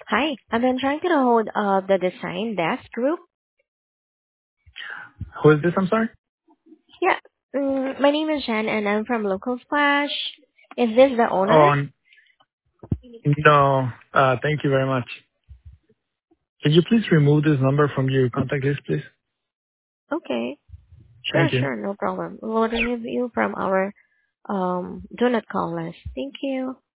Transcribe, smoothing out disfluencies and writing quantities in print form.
Hi, I've been trying to get a hold of the Design Desk Group. Who is this? I'm sorry. Yeah, my name is Jen and I'm from Local Splash. Is this the owner? Oh, no. Thank you very much. Can you please remove this number from your contact list, please? Okay, sure, Thank you. sure, no problem. We'll remove you from our do not call list. Thank you.